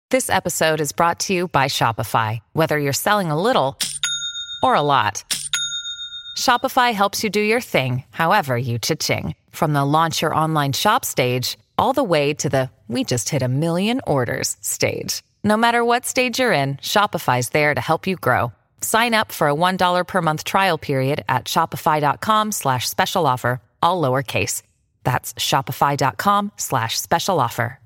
This episode is brought to you by Shopify. Whether you're selling a little or a lot, Shopify helps you do your thing, however you cha-ching. From the launch your online shop stage, all the way to the we just hit 1 million orders stage. No matter what stage you're in, Shopify's there to help you grow. Sign up for a $1 per month trial period at shopify.com/special offer, all lowercase. That's shopify.com/special offer.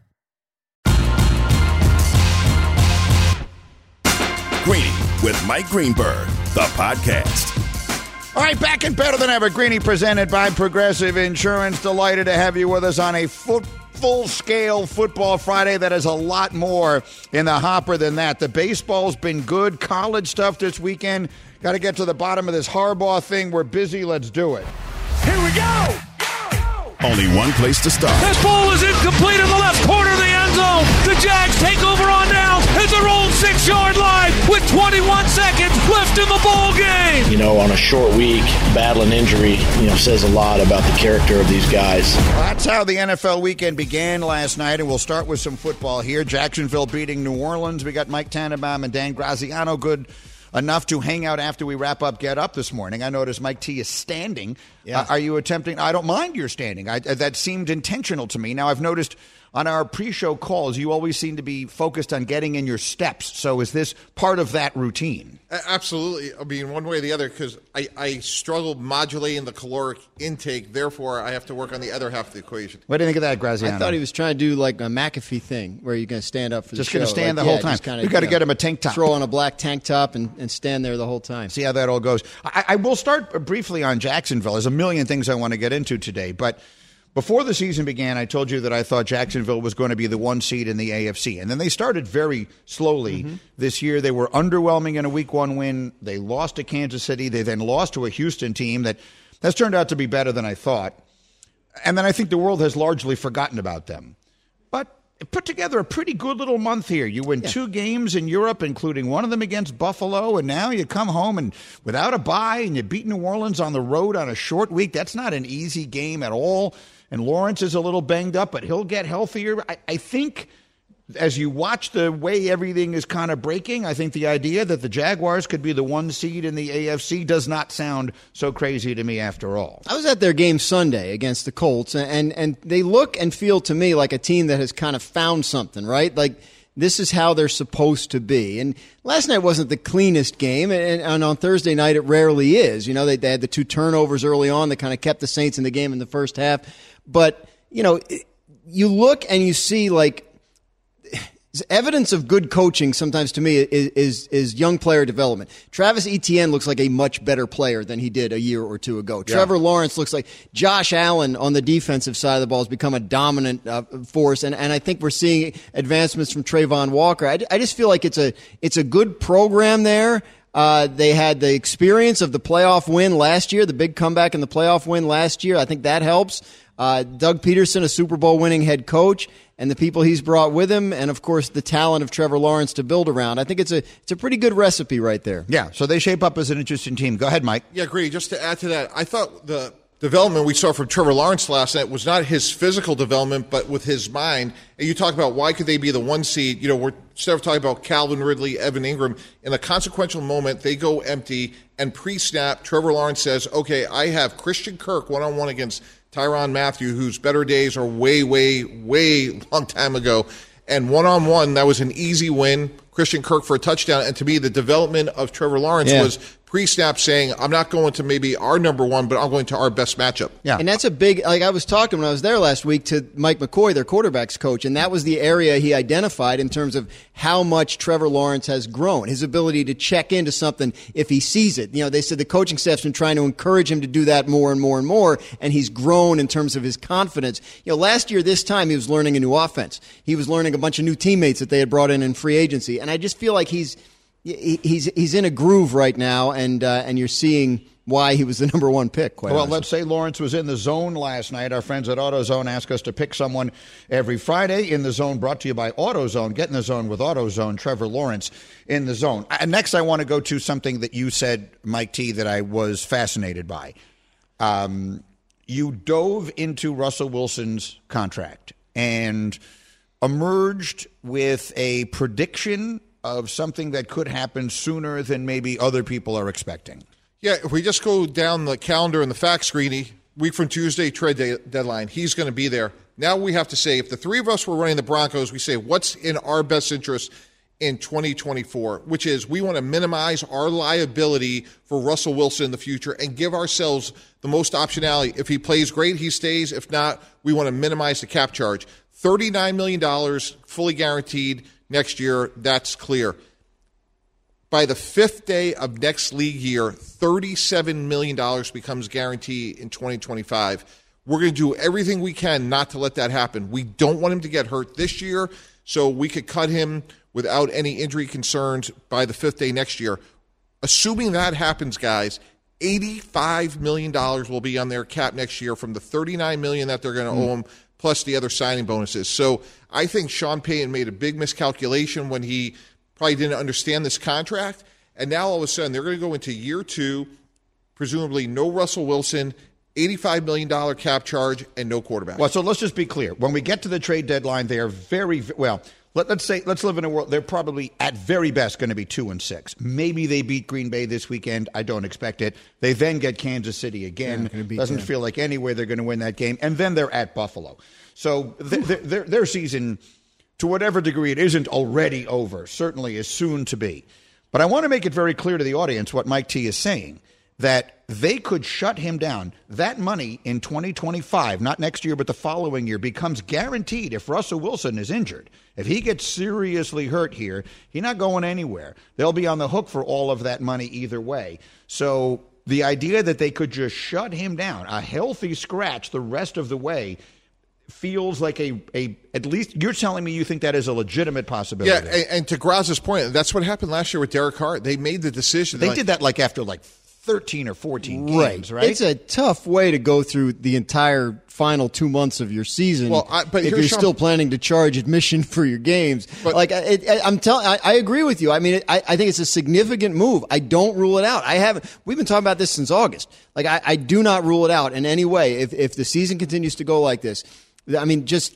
Greeny with Mike Greenberg, the podcast. All right, back and better than ever. Greeny presented by Progressive Insurance. Delighted to have you with us on a full-scale Football Friday that has a lot more in the hopper than that. The baseball's been good. College stuff this weekend. Got to get to the bottom of this Harbaugh thing. We're busy. Let's do it. Here we go! Only one place to start. This ball is incomplete in the left corner of the end zone. The Jags take over on downs at their own 6-yard line with 21 seconds left in the ball game. You know, on a short week, battling injury, says a lot about the character of these guys. Well, that's how the NFL weekend began last night, and we'll start with some football here. Jacksonville beating New Orleans. We got Mike Tannenbaum and Dan Graziano good enough to hang out after we wrap up Get Up this morning. I noticed Mike T is standing. Yeah. Are you attempting? I don't mind your standing. That seemed intentional to me. Now, I've noticed on our pre-show calls, you always seem to be focused on getting in your steps. So is this part of that routine? Absolutely. I mean, one way or the other, because I struggle modulating the caloric intake. Therefore, I have to work on the other half of the equation. What do you think of that, Graziano? I thought he was trying to do like a McAfee thing where you're going to stand up for the show. Just going to stand the whole time. You've got to get him a tank top. Throw on a black tank top and stand there the whole time. See how that all goes. I will start briefly on Jacksonville. There's a million things I want to get into today, but before the season began, I told you that I thought Jacksonville was going to be the 1 seed in the AFC. And then they started very slowly this year. They were underwhelming in a Week 1 win. They lost to Kansas City. They then lost to a Houston team that has turned out to be better than I thought. And then I think the world has largely forgotten about them. But it put together a pretty good little month here. You win 2 games in Europe, including one of them against Buffalo, and now you come home and without a bye, and you beat New Orleans on the road on a short week. That's not an easy game at all. And Lawrence is a little banged up, but he'll get healthier. I think as you watch the way everything is kind of breaking, I think the idea that the Jaguars could be the 1 seed in the AFC does not sound so crazy to me after all. I was at their game Sunday against the Colts, and they look and feel to me like a team that has kind of found something, right? Like this is how they're supposed to be. And last night wasn't the cleanest game, and on Thursday night it rarely is. They had the 2 turnovers early on that kind of kept the Saints in the game in the first half. But, you look and you see, like, evidence of good coaching sometimes to me is young player development. Travis Etienne looks like a much better player than he did a year or 2 ago. Yeah. Trevor Lawrence looks like Josh Allen on the defensive side of the ball has become a dominant force. And I think we're seeing advancements from Trayvon Walker. I just feel like it's a good program there. They had the experience of the playoff win last year, the big comeback in the playoff win last year. I think that helps. Doug Peterson, a Super Bowl winning head coach, and the people he's brought with him, and of course the talent of Trevor Lawrence to build around. I think it's a pretty good recipe right there. Yeah, so they shape up as an interesting team. Go ahead, Mike. Yeah, agree. Just to add to that, I thought the development we saw from Trevor Lawrence last night was not his physical development, but with his mind. And you talk about why could they be the 1 seed? We're instead of talking about Calvin Ridley, Evan Ingram, in a consequential moment, they go empty, and pre-snap, Trevor Lawrence says, okay, I have Christian Kirk one-on-one against Tyrann Mathieu, whose better days are way, way, way long time ago. And one-on-one, that was an easy win. Christian Kirk for a touchdown. And to me, the development of Trevor Lawrence was pre-snap saying, I'm not going to maybe our number 1, but I'm going to our best matchup. Yeah. And that's a big, like I was talking when I was there last week to Mike McCoy, their quarterback's coach, and that was the area he identified in terms of how much Trevor Lawrence has grown, his ability to check into something if he sees it. They said the coaching staff's been trying to encourage him to do that more and more and more, and he's grown in terms of his confidence. Last year, this time, he was learning a new offense. He was learning a bunch of new teammates that they had brought in free agency, and I just feel like he's in a groove right now, and you're seeing why he was the number 1 pick. Well, let's say Lawrence was in the zone last night. Our friends at AutoZone ask us to pick someone every Friday. In the Zone, brought to you by AutoZone. Get in the zone with AutoZone. Trevor Lawrence in the zone. And next, I want to go to something that you said, Mike T, that I was fascinated by. You dove into Russell Wilson's contract, and emerged with a prediction of something that could happen sooner than maybe other people are expecting. Yeah, if we just go down the calendar and the facts, Greeny, week from Tuesday, trade deadline, he's going to be there. Now we have to say, if the three of us were running the Broncos, we say, what's in our best interest in 2024, which is we want to minimize our liability for Russell Wilson in the future and give ourselves the most optionality. If he plays great, he stays. If not, we want to minimize the cap charge. $39 million fully guaranteed next year, that's clear. By the fifth day of next league year, $37 million becomes guaranteed in 2025. We're going to do everything we can not to let that happen. We don't want him to get hurt this year, so we could cut him without any injury concerns by the fifth day next year. Assuming that happens, guys, $85 million will be on their cap next year from the $39 million that they're going to owe him, plus the other signing bonuses. So I think Sean Payton made a big miscalculation when he probably didn't understand this contract. And now all of a sudden they're going to go into year two, presumably no Russell Wilson, $85 million cap charge, and no quarterback. Well, so let's just be clear. When we get to the trade deadline, they are very, well, let's live in a world, they're probably at very best going to be 2-6. Maybe they beat Green Bay this weekend. I don't expect it. They then get Kansas City again. Doesn't feel like any way they're going to win that game. And then they're at Buffalo. So their season, to whatever degree it isn't already over, certainly is soon to be. But I want to make it very clear to the audience what Mike T is saying, that they could shut him down. That money in 2025, not next year, but the following year, becomes guaranteed if Russell Wilson is injured. If he gets seriously hurt here, he's not going anywhere. They'll be on the hook for all of that money either way. So the idea that they could just shut him down, a healthy scratch the rest of the way, feels like at least you're telling me you think that is a legitimate possibility. Yeah, and to Graz's point, that's what happened last year with Derek Carr. They made the decision. They did that after 13 or 14 games, right? It's a tough way to go through the entire final 2 months of your season. Well, but if you're still planning to charge admission for your games, but I agree with you. I mean, I think it's a significant move. I don't rule it out. We've been talking about this since August. I do not rule it out in any way. If the season continues to go like this, I mean, just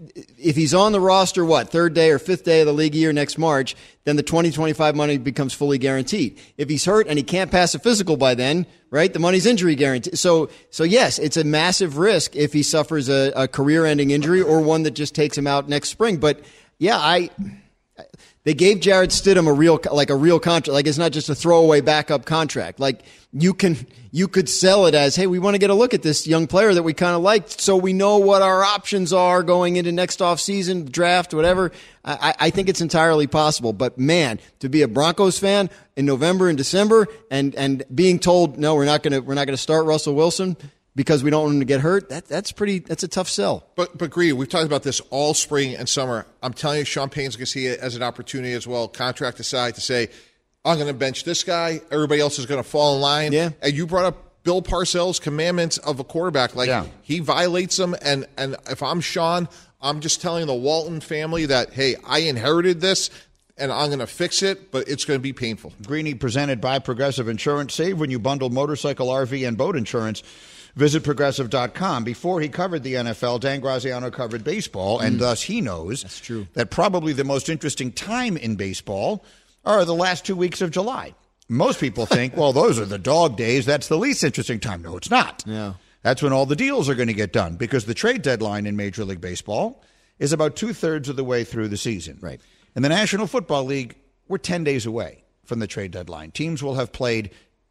if he's on the roster, third day or fifth day of the league year next March, then the 2025 money becomes fully guaranteed. If he's hurt and he can't pass a physical by then, right, the money's injury guaranteed. So yes, it's a massive risk if he suffers a career-ending injury or one that just takes him out next spring. But yeah, they gave Jarrett Stidham a real contract. It's not just a throwaway backup contract. You could sell it as, hey, we want to get a look at this young player that we kind of liked, so we know what our options are going into next offseason, draft, whatever. I think it's entirely possible. But man, to be a Broncos fan in November and December and being told, no, we're not gonna start Russell Wilson because we don't want him to get hurt, that's a tough sell. But Greedy, we've talked about this all spring and summer. I'm telling you, Sean Payton's going to see it as an opportunity as well, contract aside, to say, I'm going to bench this guy. Everybody else is going to fall in line. Yeah. And you brought up Bill Parcells' commandments of a quarterback. He violates them. And if I'm Sean, I'm just telling the Walton family that, hey, I inherited this, and I'm going to fix it, but it's going to be painful. Greeny presented by Progressive Insurance. Save when you bundle motorcycle, RV, and boat insurance. Visit Progressive.com. Before he covered the NFL, Dan Graziano covered baseball, and thus he knows that's true. That probably the most interesting time in baseball are the last 2 weeks of July. Most people think, well, those are the dog days. That's the least interesting time. No, it's not. Yeah. That's when all the deals are going to get done because the trade deadline in Major League Baseball is about 2/3 of the way through the season. Right. In the National Football League, we're 10 days away from the trade deadline. Teams will have played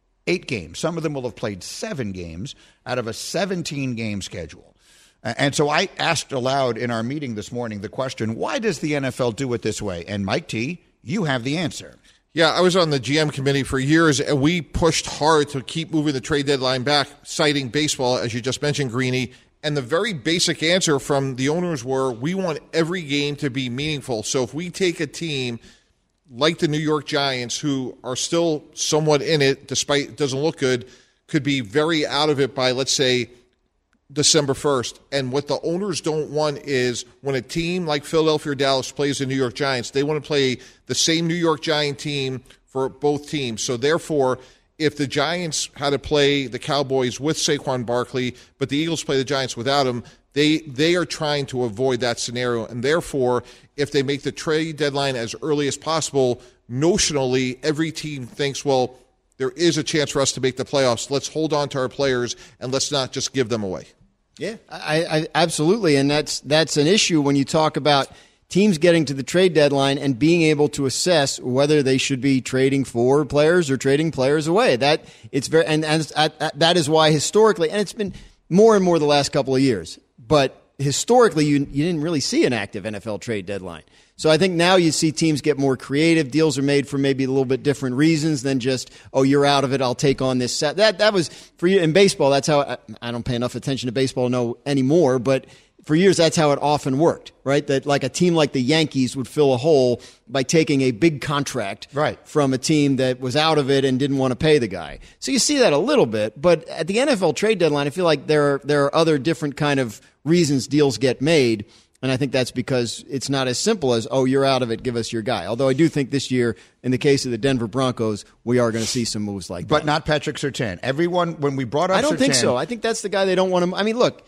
8 games. Some of them will have played 7 games out of a 17-game schedule. And so I asked aloud in our meeting this morning the question, why does the NFL do it this way? And Mike T., you have the answer. Yeah, I was on the GM committee for years, and we pushed hard to keep moving the trade deadline back, citing baseball, as you just mentioned, Greeny. And the very basic answer from the owners were, we want every game to be meaningful. So if we take a team like the New York Giants, who are still somewhat in it, despite it doesn't look good, could be very out of it by, let's say, December 1st. And what the owners don't want is when a team like Philadelphia or Dallas plays the New York Giants, they want to play the same New York Giant team for both teams. So therefore, if the Giants had to play the Cowboys with Saquon Barkley, but the Eagles play the Giants without him, They are trying to avoid that scenario, and therefore, if they make the trade deadline as early as possible, notionally, every team thinks, well, there is a chance for us to make the playoffs. Let's hold on to our players, and let's not just give them away. Yeah, I absolutely, and that's an issue when you talk about teams getting to the trade deadline and being able to assess whether they should be trading for players or trading players away. That is why historically, and it's been more and more the last couple of years, but historically you didn't really see an active NFL trade deadline. So I think now you see teams get more creative. Deals are made for maybe a little bit different reasons than just, oh, you're out of it, I'll take on this set. That was, for you in baseball, that's how, I don't pay enough attention to baseball no anymore, but for years that's how it often worked, right? That like a team like the Yankees would fill a hole by taking a big contract from a team that was out of it and didn't want to pay the guy. So you see that a little bit, but at the NFL trade deadline, I feel like there are other different kind of reasons deals get made. And I think that's because it's not as simple as, oh, you're out of it, give us your guy. Although I do think this year, in the case of the Denver Broncos, we are going to see some moves like that. But not Patrick Surtain. Everyone, when we brought up Surtain, I don't think so. I think that's the guy they don't want to. I mean, look,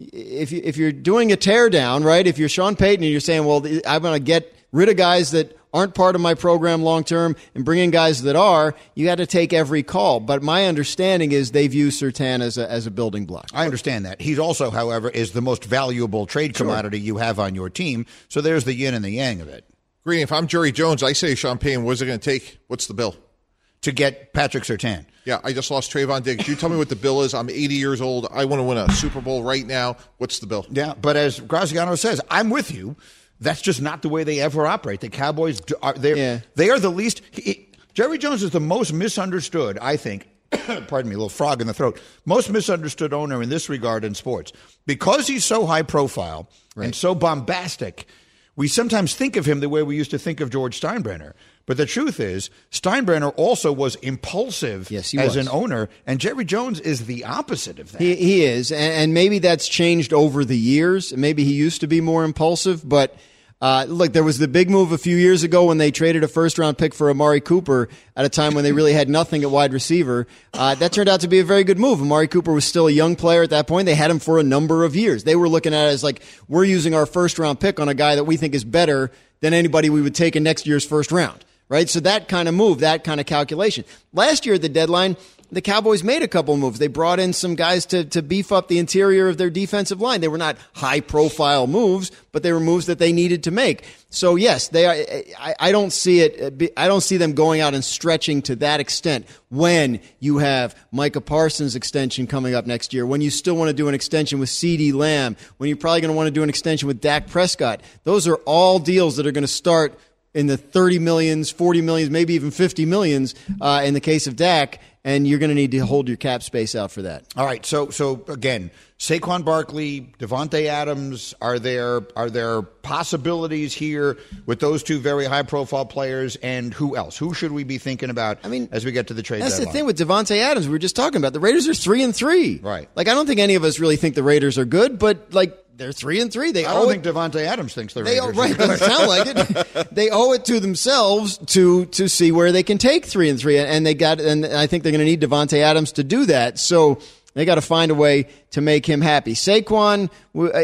if you're doing a tear down, right, if you're Sean Payton and you're saying, well, I'm going to get rid of guys that aren't part of my program long term and bring in guys that are, you got to take every call. But my understanding is they view Surtain as a building block. I understand that. He's also, however, is the most valuable trade commodity you have on your team. So there's the yin and the yang of it. Green, if I'm Jerry Jones, I say Sean Payton, what's it going to take? What's the bill? To get Patrick Surtain. Yeah, I just lost Trayvon Diggs. You tell me what the bill is. I'm 80 years old. I want to win a Super Bowl right now. What's the bill? Yeah, but as Graziano says, I'm with you. That's just not the way they ever operate. The Cowboys, they are the least. Jerry Jones is the most misunderstood, I think. Pardon me, a little frog in the throat. Most misunderstood owner in this regard in sports. Because he's so high profile and so bombastic, we sometimes think of him the way we used to think of George Steinbrenner. But the truth is, Steinbrenner also was impulsive as an owner, and Jerry Jones is the opposite of that. He is, and maybe that's changed over the years. Maybe he used to be more impulsive, but look, there was the big move a few years ago when they traded a first-round pick for Amari Cooper at a time when they really had nothing at wide receiver. That turned out to be a very good move. Amari Cooper was still a young player at that point. They had him for a number of years. They were looking at it as like, we're using our first-round pick on a guy that we think is better than anybody we would take in next year's first round. Right? So that kind of move, that kind of calculation. Last year at the deadline, the Cowboys made a couple moves. They brought in some guys to beef up the interior of their defensive line. They were not high-profile moves, but they were moves that they needed to make. So, yes, they are. I don't see it. I don't see them going out and stretching to that extent when you have Micah Parsons' extension coming up next year, when you still want to do an extension with CeeDee Lamb, when you're probably going to want to do an extension with Dak Prescott. Those are all deals that are going to start in the 30 millions, 40 millions, maybe even 50 millions in the case of Dak, and you're going to need to hold your cap space out for that. All right, so again, Saquon Barkley, Devontae Adams, are there possibilities here with those two very high-profile players, and who else? Who should we be thinking about as we get to the trade deadline? That's the thing with Devontae Adams we were just talking about. The Raiders are 3-3. Right. Like, I don't think any of us really think the Raiders are good, but, like, they're 3-3. I don't think Devontae Adams thinks the Raiders. Right, doesn't sound like it. They owe it to themselves to see where they can take 3-3, and I think they're going to need Devontae Adams to do that. So they got to find a way to make him happy. Saquon,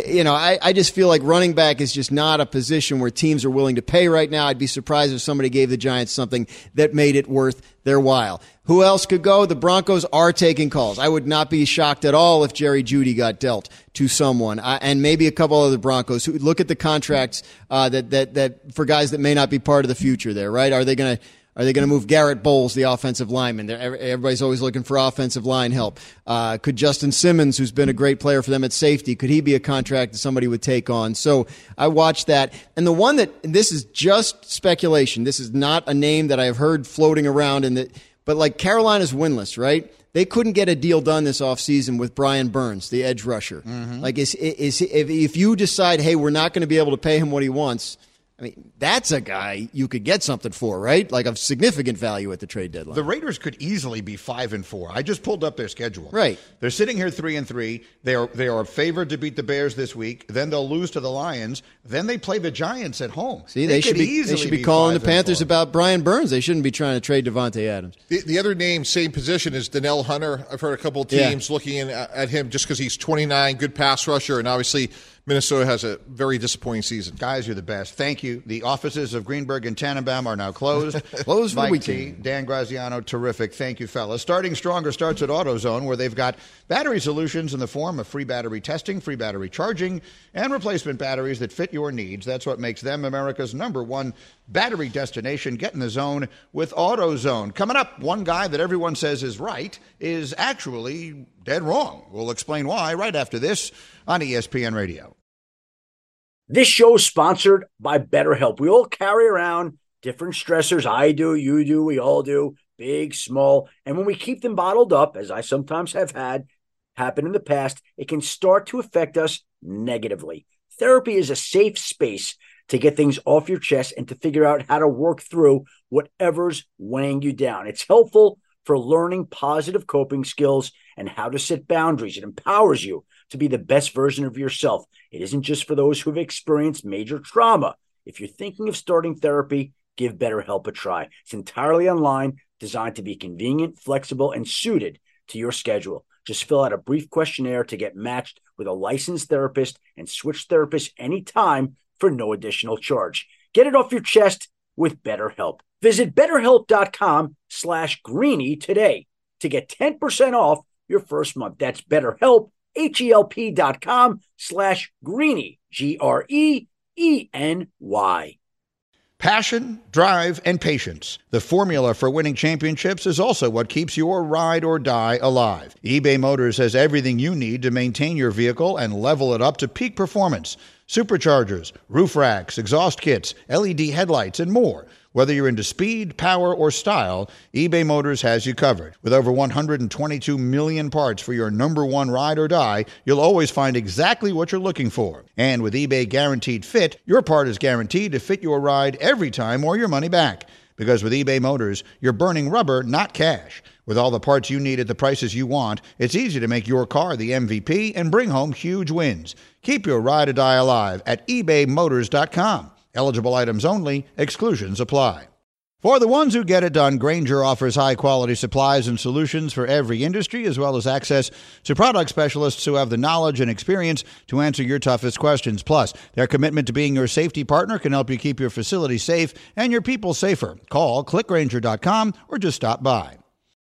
I just feel like running back is just not a position where teams are willing to pay right now. I'd be surprised if somebody gave the Giants something that made it worth their while. Who else could go? The Broncos are taking calls. I would not be shocked at all if Jerry Jeudy got dealt to someone, and maybe a couple other Broncos who look at the contracts that for guys that may not be part of the future there, right? Are they going to move Garrett Bowles, the offensive lineman? Everybody's always looking for offensive line help. Could Justin Simmons, who's been a great player for them at safety, could he be a contract that somebody would take on? So I watched that. And the one this is just speculation. This is not a name that I've heard floating around, but like Carolina's winless, right? They couldn't get a deal done this offseason with Brian Burns, the edge rusher. Mm-hmm. Like, if you decide, hey, we're not going to be able to pay him what he wants, I mean, that's a guy you could get something for, right? Like of significant value at the trade deadline. The Raiders could easily be 5-4. I just pulled up their schedule. Right. They're sitting here 3-3. They are favored to beat the Bears this week. Then they'll lose to the Lions. Then they play the Giants at home. See, they should be calling the Panthers about Brian Burns. They shouldn't be trying to trade Devontae Adams. The other name, same position, is Danielle Hunter. I've heard a couple of teams looking at him just because he's 29, good pass rusher, and obviously Minnesota has a very disappointing season. Guys, you're the best. Thank you. The offices of Greenberg and Tannenbaum are now closed. Closed for Mike the T, weekend. Dan Graziano, terrific. Thank you, fellas. Starting Stronger starts at AutoZone, where they've got battery solutions in the form of free battery testing, free battery charging, and replacement batteries that fit your needs. That's what makes them America's #1 battery destination. Get in the zone with AutoZone. Coming up, one guy that everyone says is right is actually dead wrong. We'll explain why right after this on ESPN Radio. This show is sponsored by BetterHelp. We all carry around different stressors. I do, you do, we all do, big, small. And when we keep them bottled up, as I sometimes have had happen in the past, it can start to affect us negatively. Therapy is a safe space to get things off your chest and to figure out how to work through whatever's weighing you down. It's helpful for learning positive coping skills and how to set boundaries. It empowers you to be the best version of yourself. It isn't just for those who have experienced major trauma. If you're thinking of starting therapy, give BetterHelp a try. It's entirely online, designed to be convenient, flexible, and suited to your schedule. Just fill out a brief questionnaire to get matched with a licensed therapist and switch therapists anytime for no additional charge. Get it off your chest with BetterHelp. Visit BetterHelp.com/Greeny today to get 10% off your first month. That's BetterHelp, HELP.com/Greeny, GREENY. Passion, drive, and patience. The formula for winning championships is also what keeps your ride or die alive. eBay Motors has everything you need to maintain your vehicle and level it up to peak performance. Superchargers, roof racks, exhaust kits, LED headlights, and more. Whether you're into speed, power, or style, eBay Motors has you covered. With over 122 million parts for your #1 ride or die, you'll always find exactly what you're looking for. And with eBay Guaranteed Fit, your part is guaranteed to fit your ride every time or your money back. Because with eBay Motors, you're burning rubber, not cash. With all the parts you need at the prices you want, it's easy to make your car the MVP and bring home huge wins. Keep your ride or die alive at ebaymotors.com. Eligible items only. Exclusions apply. For the ones who get it done, Grainger offers high-quality supplies and solutions for every industry, as well as access to product specialists who have the knowledge and experience to answer your toughest questions. Plus, their commitment to being your safety partner can help you keep your facility safe and your people safer. Call, clickgrainger.com, or just stop by.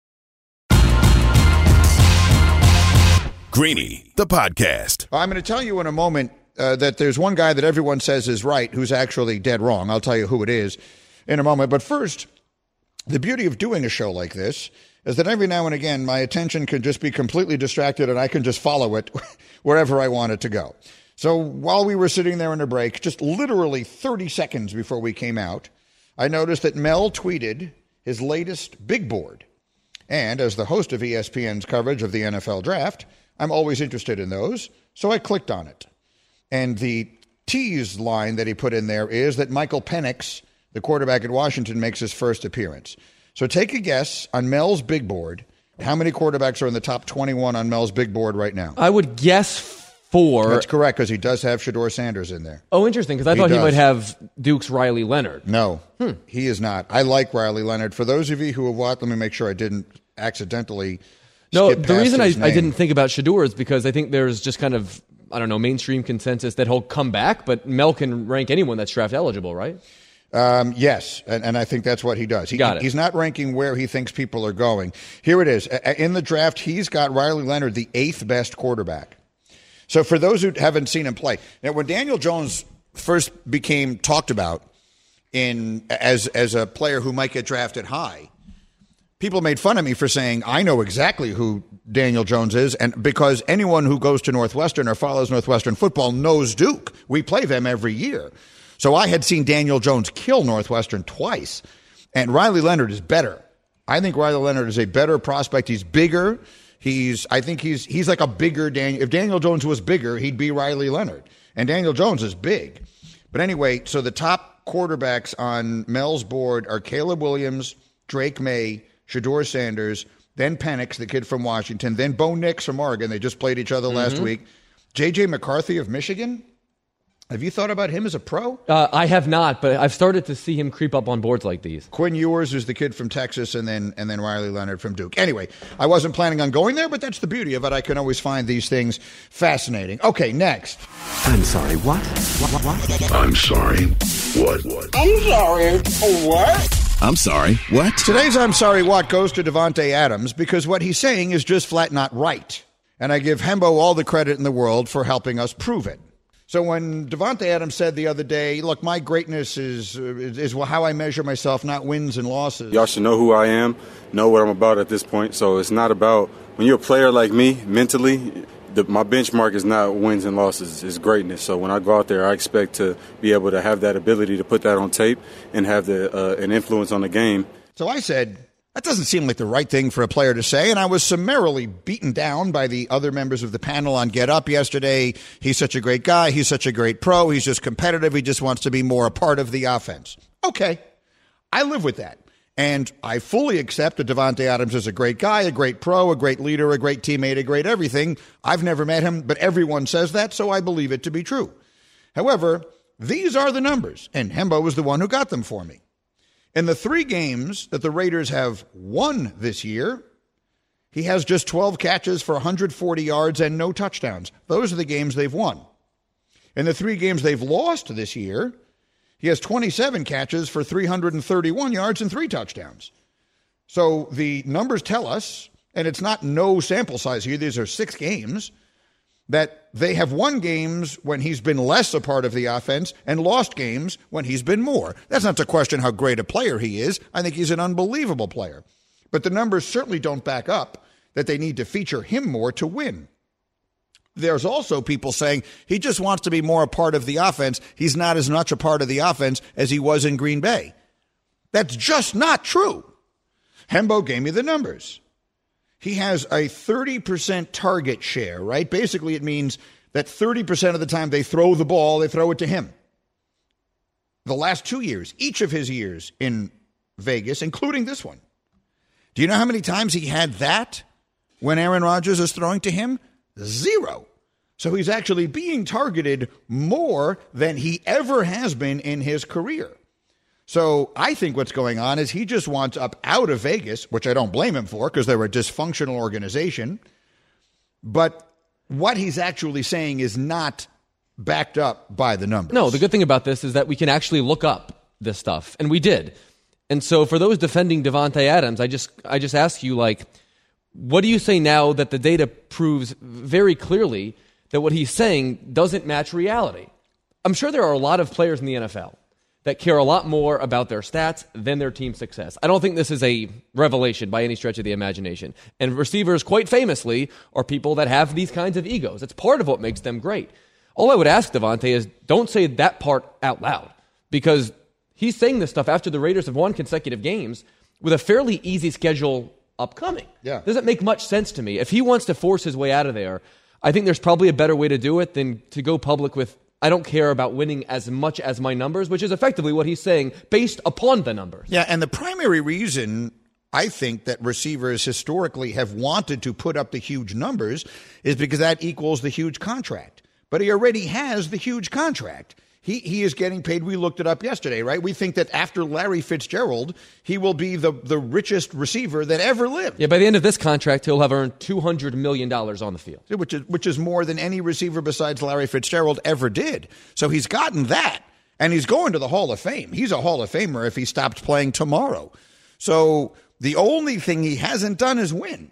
Greeny, the podcast. I'm going to tell you in a moment that there's one guy that everyone says is right who's actually dead wrong. I'll tell you who it is in a moment. But first, the beauty of doing a show like this is that every now and again, my attention can just be completely distracted and I can just follow it wherever I want it to go. So while we were sitting there in a break, just literally 30 seconds before we came out, I noticed that Mel tweeted his latest big board. And as the host of ESPN's coverage of the NFL draft, I'm always interested in those, so I clicked on it. And the tease line that he put in there is that Michael Penix, the quarterback at Washington, makes his first appearance. So take a guess on Mel's big board. How many quarterbacks are in the top 21 on Mel's big board right now? I would guess 4. That's correct, because he does have Shedeur Sanders in there. Oh, interesting, because I thought he might have Duke's Riley Leonard. No, he is not. I like Riley Leonard. For those of you who have watched, let me make sure I didn't accidentally skip the reason past his I didn't name. think about Shedeur is because I think there's just kind of, I don't know, mainstream consensus that he'll come back, but Mel can rank anyone that's draft eligible, right? Yes, and I think that's what he does. He's not ranking where he thinks people are going. Here it is. In the draft, he's got Riley Leonard, the 8th best quarterback. So for those who haven't seen him play, now when Daniel Jones first became talked about as a player who might get drafted high, people made fun of me for saying, I know exactly who Daniel Jones is, and because anyone who goes to Northwestern or follows Northwestern football knows Duke. We play them every year. So I had seen Daniel Jones kill Northwestern twice, and Riley Leonard is better. I think Riley Leonard is a better prospect. He's bigger. I think he's like a bigger Daniel. If Daniel Jones was bigger, he'd be Riley Leonard. And Daniel Jones is big. But anyway, so the top quarterbacks on Mel's board are Caleb Williams, Drake May, Shedeur Sanders, then Penix, the kid from Washington, then Bo Nix from Oregon. They just played each other last week. J.J. McCarthy of Michigan. Have you thought about him as a pro? I have not, but I've started to see him creep up on boards like these. Quinn Ewers, who's the kid from Texas, and then Riley Leonard from Duke. Anyway, I wasn't planning on going there, but that's the beauty of it. I can always find these things fascinating. Okay, next. I'm sorry, what? What? I'm sorry. What? I'm sorry, what? I'm sorry, what? Today's I'm sorry, what goes to Davante Adams because what he's saying is just flat not right. And I give Hembo all the credit in the world for helping us prove it. So when Davante Adams said the other day, look, my greatness is how I measure myself, not wins and losses. Y'all should know who I am, know what I'm about at this point. So it's not about, when you're a player like me, mentally, my benchmark is not wins and losses, it's greatness. So when I go out there, I expect to be able to have that ability to put that on tape and have an influence on the game. So I said, that doesn't seem like the right thing for a player to say, and I was summarily beaten down by the other members of the panel on Get Up yesterday. He's such a great guy. He's such a great pro. He's just competitive. He just wants to be more a part of the offense. Okay, I live with that. And I fully accept that Davante Adams is a great guy, a great pro, a great leader, a great teammate, a great everything. I've never met him, but everyone says that, so I believe it to be true. However, these are the numbers, and Hembo was the one who got them for me. In the 3 games that the Raiders have won this year, he has just 12 catches for 140 yards and no touchdowns. Those are the games they've won. In the 3 games they've lost this year, he has 27 catches for 331 yards and 3 touchdowns. So the numbers tell us, and it's not no sample size here, these are 6 games, that they have won games when he's been less a part of the offense and lost games when he's been more. That's not to question how great a player he is. I think he's an unbelievable player. But the numbers certainly don't back up that they need to feature him more to win. There's also people saying he just wants to be more a part of the offense. He's not as much a part of the offense as he was in Green Bay. That's just not true. Hembo gave me the numbers. He has a 30% target share, right? Basically, it means that 30% of the time they throw the ball, they throw it to him. The last 2 years, each of his years in Vegas, including this one. Do you know how many times he had that when Aaron Rodgers is throwing to him? 0. So he's actually being targeted more than he ever has been in his career. So I think what's going on is he just wants up out of Vegas, which I don't blame him for because they're a dysfunctional organization. But what he's actually saying is not backed up by the numbers. No, the good thing about this is that we can actually look up this stuff, and we did. And so for those defending Davante Adams, I just ask you, like, what do you say now that the data proves very clearly that what he's saying doesn't match reality? I'm sure there are a lot of players in the NFL that care a lot more about their stats than their team's success. I don't think this is a revelation by any stretch of the imagination. And receivers, quite famously, are people that have these kinds of egos. It's part of what makes them great. All I would ask Davante is don't say that part out loud, because he's saying this stuff after the Raiders have won consecutive games with a fairly easy schedule upcoming. Yeah. Doesn't make much sense to me. If he wants to force his way out of there, I think there's probably a better way to do it than to go public with, I don't care about winning as much as my numbers, which is effectively what he's saying based upon the numbers. Yeah, and the primary reason I think that receivers historically have wanted to put up the huge numbers is because that equals the huge contract. But he already has the huge contract. He is getting paid. We looked it up yesterday, right? We think that after Larry Fitzgerald, he will be the richest receiver that ever lived. Yeah, by the end of this contract, he'll have earned $200 million on the field. Which is more than any receiver besides Larry Fitzgerald ever did. So he's gotten that, and he's going to the Hall of Fame. He's a Hall of Famer if he stopped playing tomorrow. So the only thing he hasn't done is win.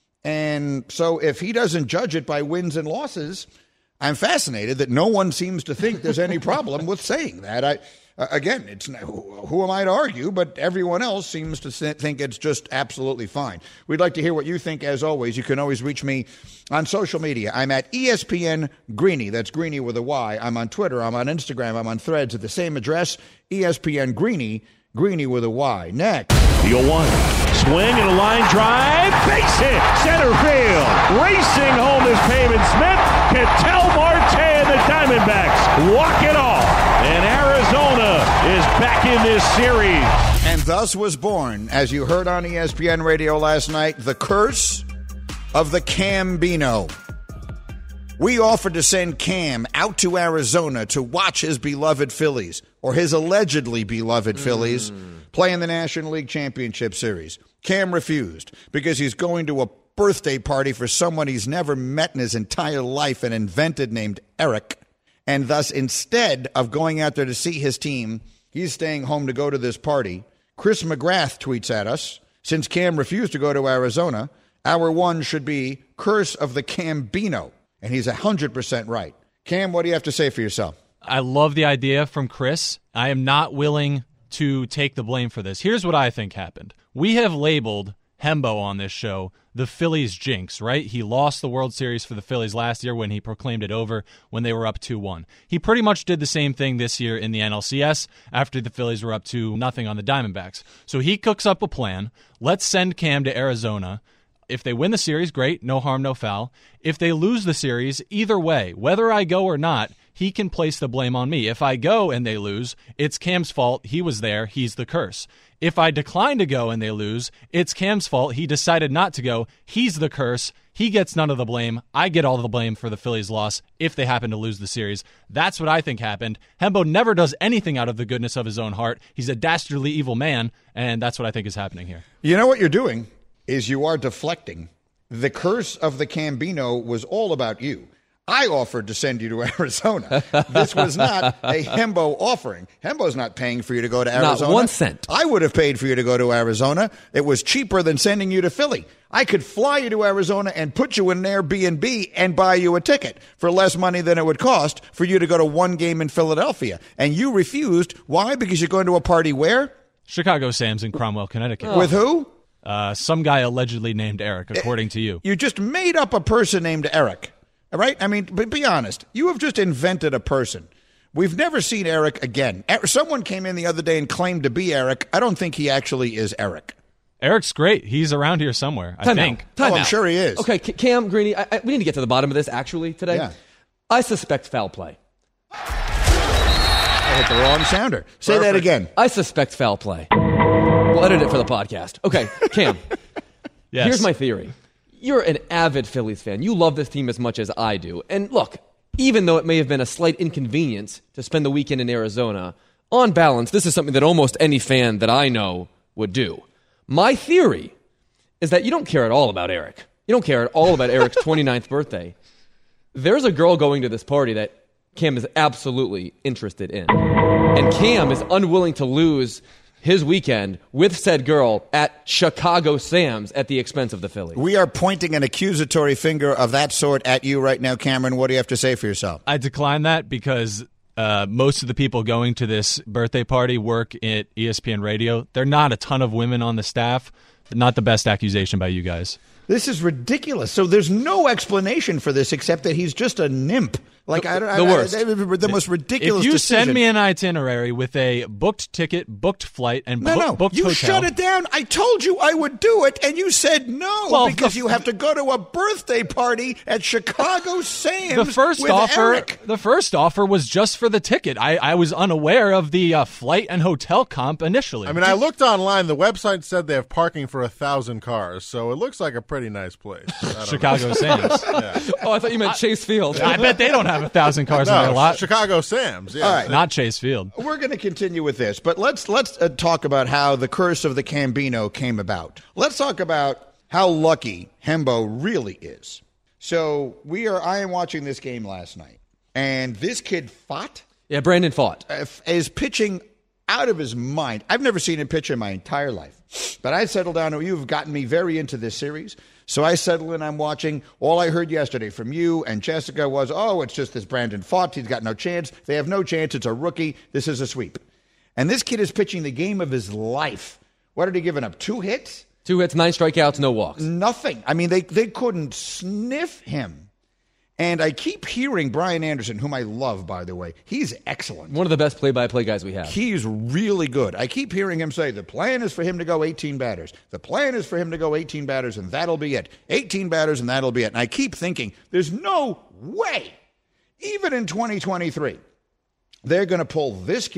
And so if he doesn't judge it by wins and losses, I'm fascinated that no one seems to think there's any problem with saying that. Again, it's who am I to argue, but everyone else seems to think it's just absolutely fine. We'd like to hear what you think. As always, you can always reach me on social media. I'm at ESPN Greeny. That's Greeny with a Y. I'm on Twitter. I'm on Instagram. I'm on Threads at the same address, ESPN Greeny, Greeny with a Y. Next. The 0-1. Swing and a line drive. Base hit. Center field. Racing home is Pavin Smith. Ketel Marte and the Diamondbacks walk it off. And Arizona is back in this series. And thus was born, as you heard on ESPN Radio last night, the curse of the Cambino. We offered to send Cam out to Arizona to watch his beloved Phillies, or his allegedly beloved Phillies, play in the National League Championship Series. Cam refused because he's going to a birthday party for someone he's never met in his entire life and invented named Eric. And thus, instead of going out there to see his team, he's staying home to go to this party. Chris McGrath tweets at us, since Cam refused to go to Arizona, our one should be Curse of the Cambino. And he's 100% right. Cam, what do you have to say for yourself? I love the idea from Chris. I am not willing to take the blame for this. Here's what I think happened. We have labeled Hembo on this show the Phillies jinx, right? He lost the World Series for the Phillies last year when he proclaimed it over when they were up 2-1. He pretty much did the same thing this year in the NLCS after the Phillies were up 2-0 on the Diamondbacks. So he cooks up a plan. Let's send Cam to Arizona. If they win the series, great, no harm, no foul. If they lose the series, either way, whether I go or not, he can place the blame on me. If I go and they lose, it's Cam's fault. He was there. He's the curse. If I decline to go and they lose, it's Cam's fault. He decided not to go. He's the curse. He gets none of the blame. I get all the blame for the Phillies' loss if they happen to lose the series. That's what I think happened. Hembo never does anything out of the goodness of his own heart. He's a dastardly evil man, and that's what I think is happening here. You know what you're doing is you are deflecting. The curse of the Cambino was all about you. I offered to send you to Arizona. This was not a Hembo offering. Hembo's not paying for you to go to Arizona. Not 1 cent. I would have paid for you to go to Arizona. It was cheaper than sending you to Philly. I could fly you to Arizona and put you in an Airbnb and buy you a ticket for less money than it would cost for you to go to one game in Philadelphia. And you refused. Why? Because you're going to a party where? Chicago Sam's in Cromwell, Connecticut. With who? Some guy allegedly named Eric, according to you. You just made up a person named Eric, right? I mean, but be honest. You have just invented a person. We've never seen Eric again. Someone came in the other day and claimed to be Eric. I don't think he actually is Eric. Eric's great. He's around here somewhere, I think. I'm sure he is. Okay, Cam, Greeny, we need to get to the bottom of this, actually, today. Yeah. I suspect foul play. I hit the wrong sounder. Say that again. I suspect foul play. We'll edit it for the podcast. Okay, Cam. Yes. Here's my theory. You're an avid Phillies fan. You love this team as much as I do. And look, even though it may have been a slight inconvenience to spend the weekend in Arizona, on balance, this is something that almost any fan that I know would do. My theory is that you don't care at all about Eric. You don't care at all about Eric's 29th birthday. There's a girl going to this party that Cam is absolutely interested in. And Cam is unwilling to lose his weekend with said girl at Chicago Sam's at the expense of the Phillies. We are pointing an accusatory finger of that sort at you right now, Cameron. What do you have to say for yourself? I decline that because most of the people going to this birthday party work at ESPN Radio. There are not a ton of women on the staff. Not the best accusation by you guys. This is ridiculous. So there's no explanation for this except that he's just a nymph. Like the worst. The most ridiculous If you decision. send me an itinerary with a booked ticket, booked flight, and booked you hotel. shut it down. I told you I would do it, and you said no because you have to go to a birthday party at Chicago Sam's The first with offer was just for the ticket. I was unaware of the flight and hotel comp initially. I mean, I looked online. The website said they have parking for 1,000 cars, so it looks like a pretty nice place. Chicago Sam's. Yeah. Oh, I thought you meant Chase Field. I bet they don't have 1,000 cars in their lot. Chicago Sam's. Yeah. All right. Not Chase Field. We're going to continue with this, but let's talk about how the curse of the Cambino came about. Let's talk about how lucky Hembo really is. So I am watching this game last night, and this kid Pfaadt. Yeah, Brandon Pfaadt is pitching out of his mind. I've never seen him pitch in my entire life, but I settled down. You've gotten me very into this series. So I settle in, I'm watching. All I heard yesterday from you and Jessica was, it's just this Brandon Pfaadt. He's got no chance. They have no chance. It's a rookie. This is a sweep. And this kid is pitching the game of his life. What had he given up? 2 hits? 2 hits, 9 strikeouts, no walks. Nothing. I mean, they couldn't sniff him. And I keep hearing Brian Anderson, whom I love, by the way. He's excellent. One of the best play-by-play guys we have. He's really good. I keep hearing him say, the plan is for him to go 18 batters. The plan is for him to go 18 batters, and that'll be it. 18 batters, and that'll be it. And I keep thinking, there's no way, even in 2023, they're going to pull this kid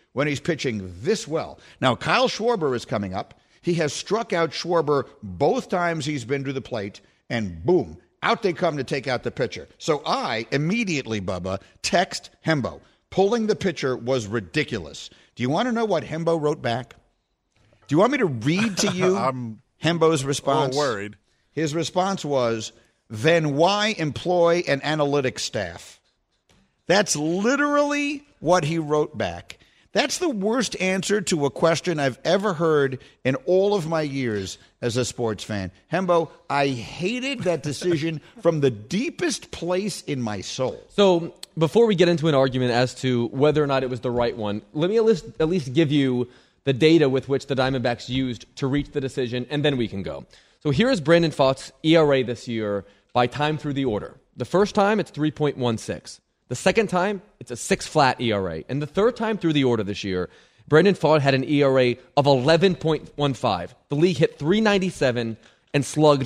when he's pitching this well. Now, Kyle Schwarber is coming up. He has struck out Schwarber both times he's been to the plate, and boom, out they come to take out the pitcher. So I immediately, Bubba, text Hembo. Pulling the pitcher was ridiculous. Do you want to know what Hembo wrote back? Do you want me to read to you Hembo's response? I'm worried. His response was, then why employ an analytics staff? That's literally what he wrote back. That's the worst answer to a question I've ever heard in all of my years as a sports fan. Hembo, I hated that decision from the deepest place in my soul. So before we get into an argument as to whether or not it was the right one, let me at least give you the data with which the Diamondbacks used to reach the decision, and then we can go. So here is Brandon Pfaadt's ERA this year by time through the order. The first time, it's 3.16. The second time, it's a 6 flat ERA. And the third time through the order this year, Brandon Pfaadt had an ERA of 11.15. The league hit .397 and slugged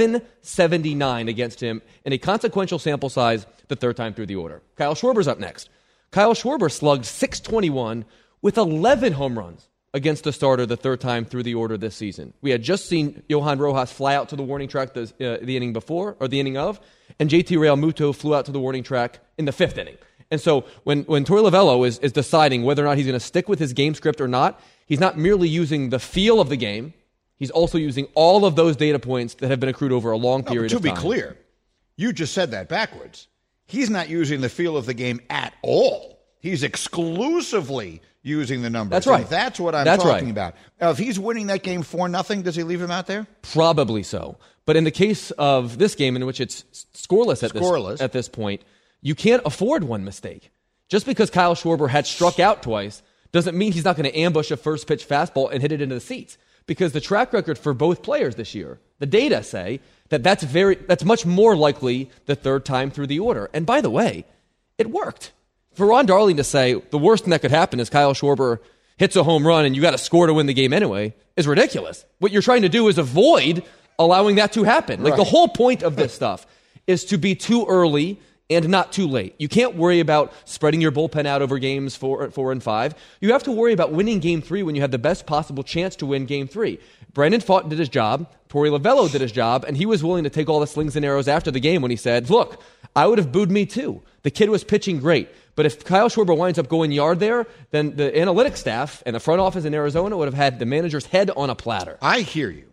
.779 against him in a consequential sample size the third time through the order. Kyle Schwarber's up next. Kyle Schwarber slugged .621 with 11 home runs against the starter the third time through the order this season. We had just seen Johan Rojas fly out to the warning track the inning before, or the inning of, and JT Realmuto flew out to the warning track in the fifth inning. And so when Torey Lovullo is deciding whether or not he's going to stick with his game script or not, he's not merely using the feel of the game, he's also using all of those data points that have been accrued over a long period of time. To be clear, you just said that backwards. He's not using the feel of the game at all. He's exclusively using the numbers. That's right. And that's what I'm talking about. Now, if he's winning that game 4-0, does he leave him out there? Probably so. But in the case of this game in which it's scoreless at this point, you can't afford one mistake. Just because Kyle Schwarber had struck out twice doesn't mean he's not going to ambush a first pitch fastball and hit it into the seats. Because the track record for both players this year, the data say that's much more likely the third time through the order. And by the way, it worked. For Ron Darling to say the worst thing that could happen is Kyle Schwarber hits a home run and you got to score to win the game anyway is ridiculous. What you're trying to do is avoid allowing that to happen. Like, the whole point of this stuff is to be too early and not too late. You can't worry about spreading your bullpen out over games 4 and 5. You have to worry about winning game 3 when you have the best possible chance to win game 3. Brandon Pfaadt did his job. Torey Lovullo did his job, and he was willing to take all the slings and arrows after the game when he said, look, I would have booed me too. The kid was pitching great. But if Kyle Schwarber winds up going yard there, then the analytics staff and the front office in Arizona would have had the manager's head on a platter. I hear you.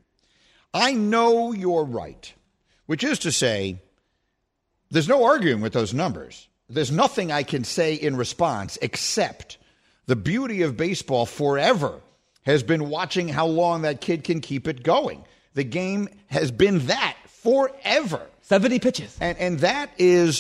I know you're right, which is to say, there's no arguing with those numbers. There's nothing I can say in response except the beauty of baseball forever has been watching how long that kid can keep it going. The game has been that forever. 70 pitches. And that is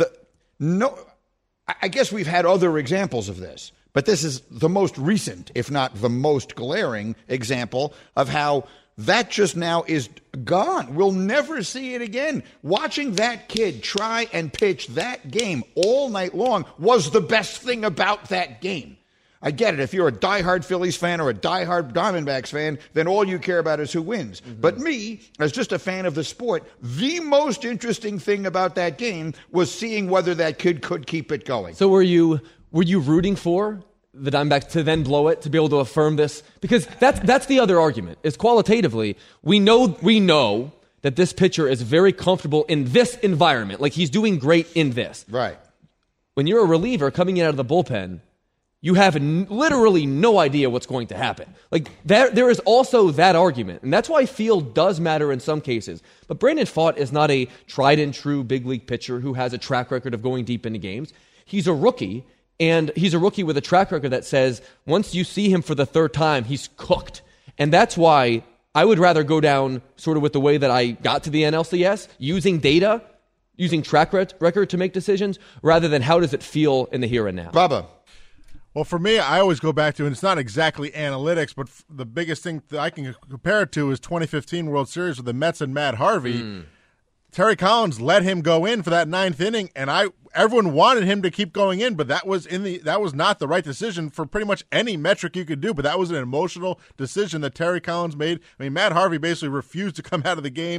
I guess we've had other examples of this, but this is the most recent, if not the most glaring example of how that just now is gone. We'll never see it again. Watching that kid try and pitch that game all night long was the best thing about that game. I get it. If you're a diehard Phillies fan or a diehard Diamondbacks fan, then all you care about is who wins. Mm-hmm. But me, as just a fan of the sport, the most interesting thing about that game was seeing whether that kid could keep it going. So were you rooting for the Diamondbacks to then blow it, to be able to affirm this? Because that's the other argument, is qualitatively, we know that this pitcher is very comfortable in this environment. Like, he's doing great in this. Right. When you're a reliever coming in out of the bullpen, you have literally no idea what's going to happen. Like, there is also that argument, and that's why field does matter in some cases. But Brandon Pfaadt is not a tried-and-true big league pitcher who has a track record of going deep into games. He's a rookie, and he's a rookie with a track record that says once you see him for the third time, he's cooked. And that's why I would rather go down sort of with the way that I got to the NLCS, using data, using track record to make decisions, rather than how does it feel in the here and now. Bubba. Well, for me, I always go back to, and it's not exactly analytics, but the biggest thing that I can compare it to is 2015 World Series with the Mets and Matt Harvey. Terry Collins let him go in for that ninth inning, and everyone wanted him to keep going in, but that was not the right decision for pretty much any metric you could do. But that was an emotional decision that Terry Collins made. I mean, Matt Harvey basically refused to come out of the game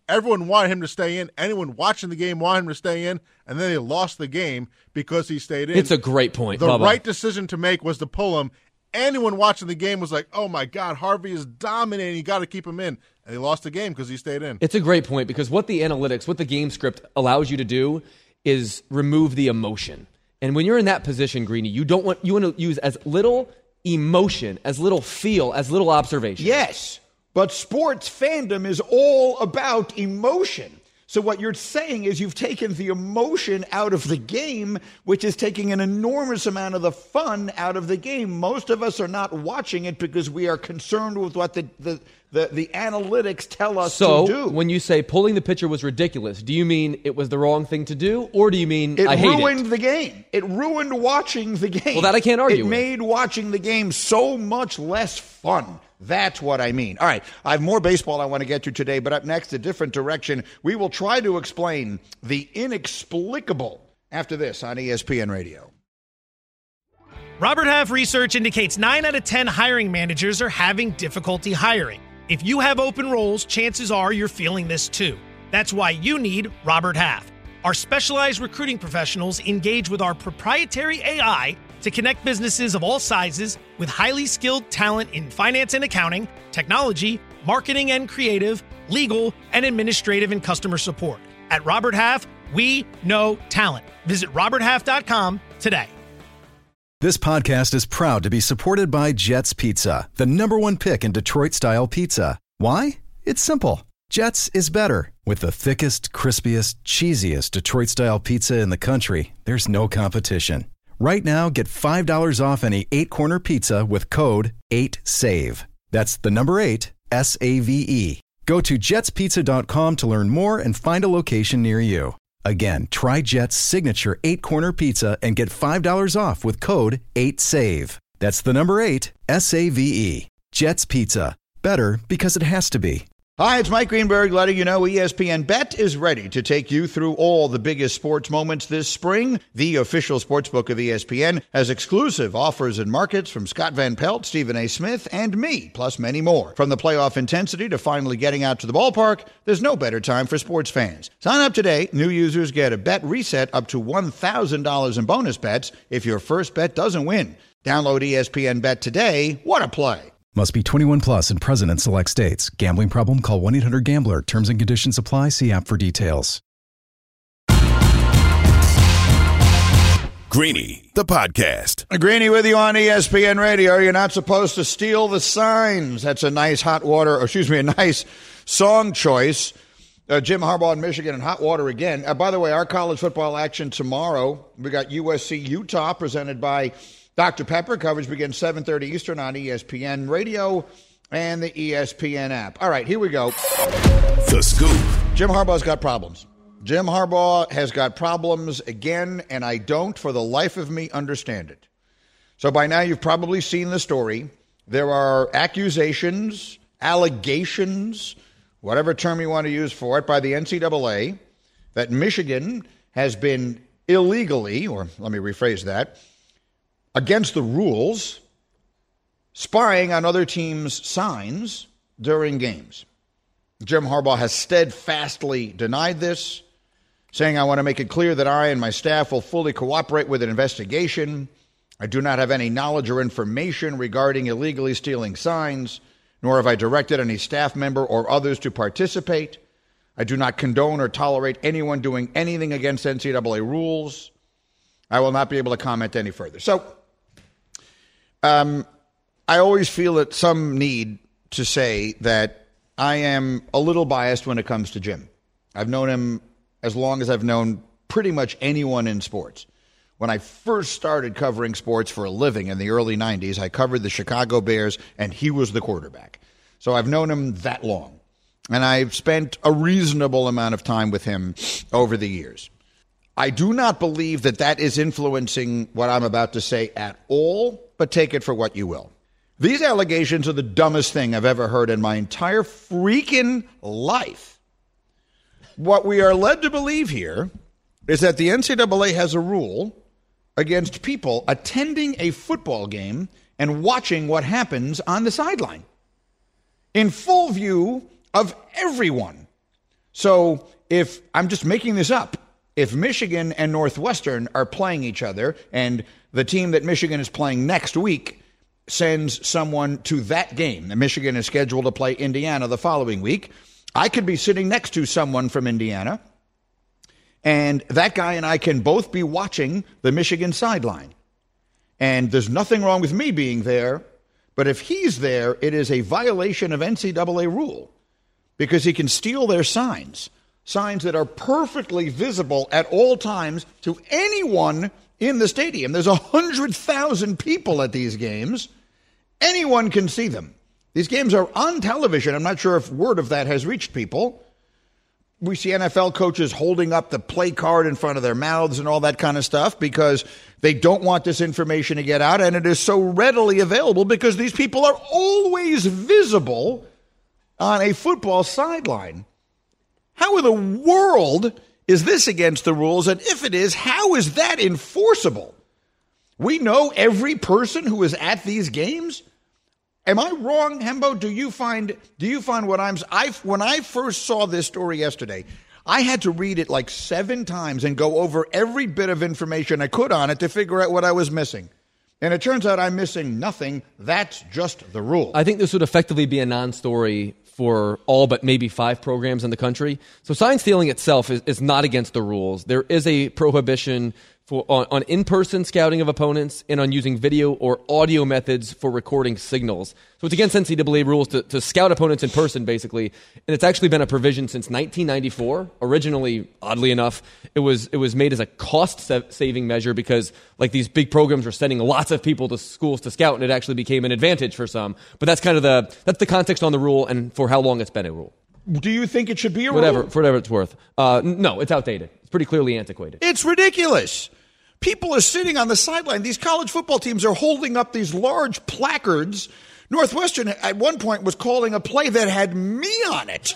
Everyone wanted him to stay in. Anyone watching the game wanted him to stay in, and then they lost the game because he stayed in. It's a great point, The Bubba. right decision to make was to pull him. Anyone watching the game was like, oh, my God, Harvey is dominating. You got to keep him in. And they lost the game because he stayed in. It's a great point because what the analytics, what the game script allows you to do is remove the emotion. And when you're in that position, Greeny, you want to use as little emotion, as little feel, as little observation. Yes, but sports fandom is all about emotion. So what you're saying is you've taken the emotion out of the game, which is taking an enormous amount of the fun out of the game. Most of us are not watching it because we are concerned with what the analytics tell us to do. So when you say pulling the pitcher was ridiculous, do you mean it was the wrong thing to do, or do you mean I hate it? It ruined the game. It ruined watching the game. Well, that I can't argue with. It made watching the game so much less fun. That's what I mean. All right, I have more baseball I want to get to today, but up next, a different direction. We will try to explain the inexplicable after this on ESPN Radio. Robert Half research indicates 9 out of 10 hiring managers are having difficulty hiring. If you have open roles, chances are you're feeling this too. That's why you need Robert Half. Our specialized recruiting professionals engage with our proprietary AI to connect businesses of all sizes with highly skilled talent in finance and accounting, technology, marketing and creative, legal, and administrative and customer support. At Robert Half, we know talent. Visit roberthalf.com today. This podcast is proud to be supported by Jets Pizza, the #1 pick in Detroit-style pizza. Why? It's simple. Jets is better. With the thickest, crispiest, cheesiest Detroit-style pizza in the country, there's no competition. Right now, get $5 off any 8-corner pizza with code 8SAVE. That's the number 8, S-A-V-E. Go to jetspizza.com to learn more and find a location near you. Again, try Jet's signature 8-corner pizza and get $5 off with code 8SAVE. That's the number 8, S-A-V-E. Jet's Pizza. Better because it has to be. Hi, it's Mike Greenberg letting you know ESPN Bet is ready to take you through all the biggest sports moments this spring. The official sportsbook of ESPN has exclusive offers and markets from Scott Van Pelt, Stephen A. Smith, and me, plus many more. From the playoff intensity to finally getting out to the ballpark, there's no better time for sports fans. Sign up today. New users get a bet reset up to $1,000 in bonus bets if your first bet doesn't win. Download ESPN Bet today. What a play. Must be 21 plus and present in select states. Gambling problem? Call 1-800-GAMBLER. Terms and conditions apply. See app for details. Greeny, the podcast. Greeny with you on ESPN Radio. You're not supposed to steal the signs. That's a nice a nice song choice. Jim Harbaugh in Michigan and hot water again. By the way, our college football action tomorrow. We got USC Utah presented by Dr. Pepper. Coverage begins 7:30 Eastern on ESPN Radio and the ESPN app. All right, here we go. The Scoop. Jim Harbaugh's got problems. Jim Harbaugh has got problems again, and I don't, for the life of me, understand it. So by now you've probably seen the story. There are accusations, allegations, whatever term you want to use for it, by the NCAA that Michigan has been illegally, or let me rephrase that, against the rules, spying on other teams' signs during games. Jim Harbaugh has steadfastly denied this, saying, I want to make it clear that I and my staff will fully cooperate with an investigation. I do not have any knowledge or information regarding illegally stealing signs, nor have I directed any staff member or others to participate. I do not condone or tolerate anyone doing anything against NCAA rules. I will not be able to comment any further. So, I always feel at some need to say that I am a little biased when it comes to Jim. I've known him as long as I've known pretty much anyone in sports. When I first started covering sports for a living in the early 90s, I covered the Chicago Bears, and he was the quarterback. So I've known him that long, and I've spent a reasonable amount of time with him over the years. I do not believe that that is influencing what I'm about to say at all, but take it for what you will. These allegations are the dumbest thing I've ever heard in my entire freaking life. What we are led to believe here is that the NCAA has a rule against people attending a football game and watching what happens on the sideline in full view of everyone. So if I'm just making this up, if Michigan and Northwestern are playing each other and the team that Michigan is playing next week sends someone to that game, and Michigan is scheduled to play Indiana the following week, I could be sitting next to someone from Indiana, and that guy and I can both be watching the Michigan sideline. And there's nothing wrong with me being there, but if he's there, it is a violation of NCAA rule because he can steal their signs that are perfectly visible at all times to anyone in the stadium. There's 100,000 people at these games. Anyone can see them. These games are on television. I'm not sure if word of that has reached people. We see NFL coaches holding up the play card in front of their mouths and all that kind of stuff because they don't want this information to get out, and it is so readily available because these people are always visible on a football sideline. How in the world is this against the rules? And if it is, how is that enforceable? We know every person who is at these games. Am I wrong, Hembo? Do you find what when I first saw this story yesterday, I had to read it like 7 times and go over every bit of information I could on it to figure out what I was missing. And it turns out I'm missing nothing. That's just the rule. I think this would effectively be a non-story for all but maybe 5 programs in the country. So sign stealing itself is not against the rules. There is a prohibition on in-person scouting of opponents and on using video or audio methods for recording signals. So it's against NCAA rules to scout opponents in person, basically. And it's actually been a provision since 1994. Originally, oddly enough, it was made as a cost-saving measure because like these big programs were sending lots of people to schools to scout, and it actually became an advantage for some. But that's kind of that's the context on the rule and for how long it's been a rule. Do you think it should be a rule? For whatever it's worth. No, it's outdated. It's pretty clearly antiquated. It's ridiculous. People are sitting on the sideline. These college football teams are holding up these large placards. Northwestern at one point was calling a play that had me on it.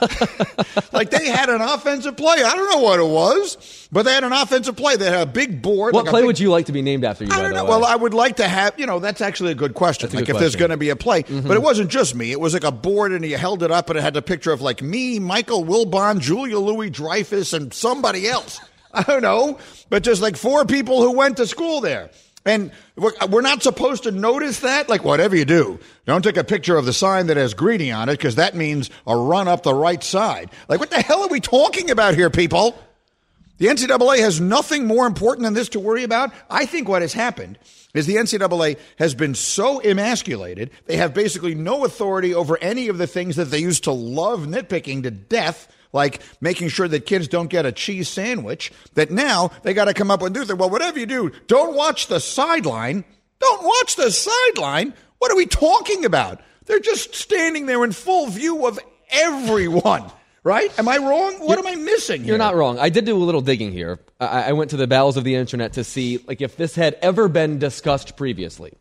Like they had an offensive play. I don't know what it was, but they had an offensive play. They had a big board. What play would you like to be named after you, I don't know. Well, I would like to have, that's actually a good question. Like if there's going to be a play. Mm-hmm. But it wasn't just me. It was like a board and you held it up and it had a picture of like me, Michael Wilbon, Julia Louis-Dreyfus, and somebody else. I don't know, but just like 4 people who went to school there. And we're not supposed to notice that? Like, whatever you do, don't take a picture of the sign that has Greedy on it because that means a run up the right side. Like, what the hell are we talking about here, people? The NCAA has nothing more important than this to worry about. I think what has happened is the NCAA has been so emasculated, they have basically no authority over any of the things that they used to love nitpicking to death, like making sure that kids don't get a cheese sandwich, that now they got to come up with new things. Well, whatever you do, don't watch the sideline. Don't watch the sideline. What are we talking about? They're just standing there in full view of everyone, right? Am I wrong? What am I missing here? You're not wrong. I did do a little digging here. I went to the bowels of the internet to see like if this had ever been discussed previously.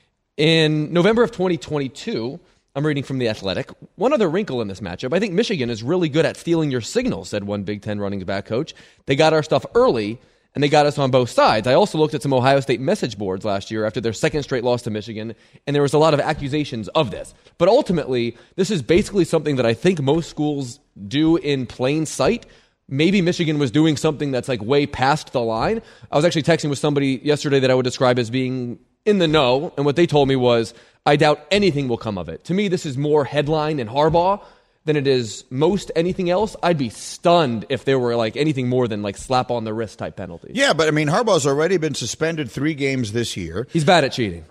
In November of 2022, I'm reading from The Athletic. One other wrinkle in this matchup. I think Michigan is really good at stealing your signal, said one Big Ten running back coach. They got our stuff early, and they got us on both sides. I also looked at some Ohio State message boards last year after their second straight loss to Michigan, and there was a lot of accusations of this. But ultimately, this is basically something that I think most schools do in plain sight. Maybe Michigan was doing something that's like way past the line. I was actually texting with somebody yesterday that I would describe as being in the know, and what they told me was, I doubt anything will come of it. To me, this is more headline and Harbaugh than it is most anything else. I'd be stunned if there were like anything more than like slap on the wrist type penalties. Yeah, but I mean, Harbaugh's already been suspended 3 games this year. He's bad at cheating.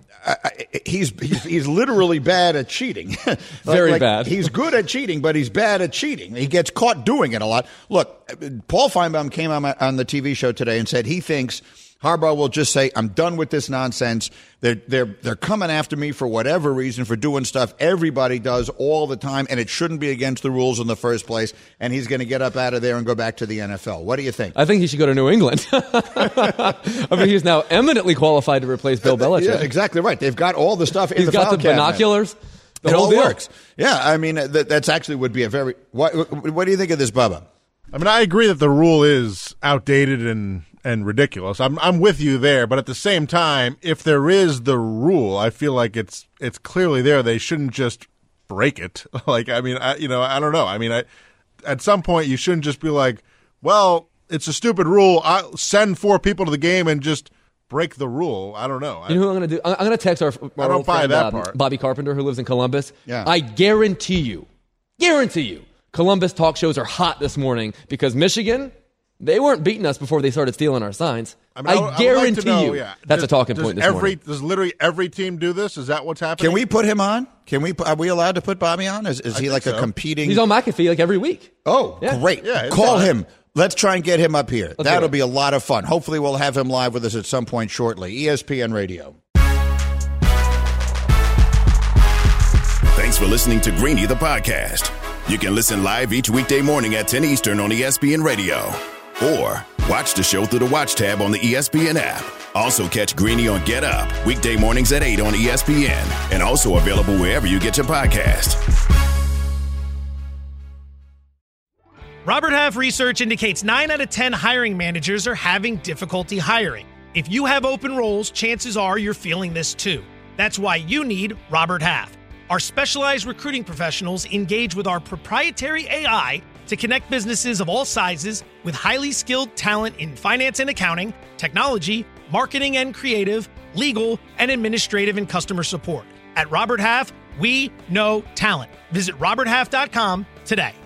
He's literally bad at cheating. Very bad. He's good at cheating, but he's bad at cheating. He gets caught doing it a lot. Look, Paul Feinbaum came on the TV show today and said he thinks Harbaugh will just say, I'm done with this nonsense. They're coming after me for whatever reason for doing stuff everybody does all the time, and it shouldn't be against the rules in the first place, and he's going to get up out of there and go back to the NFL. What do you think? I think he should go to New England. I mean, he's now eminently qualified to replace Bill Belichick. Yeah, exactly right. They've got all the stuff in the file cabinet. He's got the binoculars. It all works. Yeah, I mean, that's actually would be a very – what do you think of this, Bubba? I mean, I agree that the rule is outdated and ridiculous. I'm with you there, but at the same time, if there is the rule, I feel like it's clearly there. They shouldn't just break it. Like, I mean, I don't know. I mean, at some point you shouldn't just be like, well, it's a stupid rule. I'll send 4 people to the game and just break the rule. I don't know. You know what I'm going to do? I'm going to text our old friend, Bobby Carpenter, who lives in Columbus. Yeah. I guarantee you, Columbus talk shows are hot this morning because Michigan, they weren't beating us before they started stealing our signs. I guarantee you that's a talking point this morning. Does literally every team do this? Is that what's happening? Can we put him on? Are we allowed to put Bobby on? Is he like a competing? He's on McAfee like every week. Oh, yeah. Great. Yeah, call him. Let's try and get him up here. Let's That'll be a lot of fun. Hopefully we'll have him live with us at some point shortly. ESPN Radio. Thanks for listening to Greeny the podcast. You can listen live each weekday morning at 10 Eastern on ESPN Radio. Or watch the show through the Watch tab on the ESPN app. Also catch Greeny on Get Up, weekday mornings at 8 on ESPN. And also available wherever you get your podcast. Robert Half research indicates 9 out of 10 hiring managers are having difficulty hiring. If you have open roles, chances are you're feeling this too. That's why you need Robert Half. Our specialized recruiting professionals engage with our proprietary AI to connect businesses of all sizes with highly skilled talent in finance and accounting, technology, marketing and creative, legal, and administrative and customer support. At Robert Half, we know talent. Visit roberthalf.com today.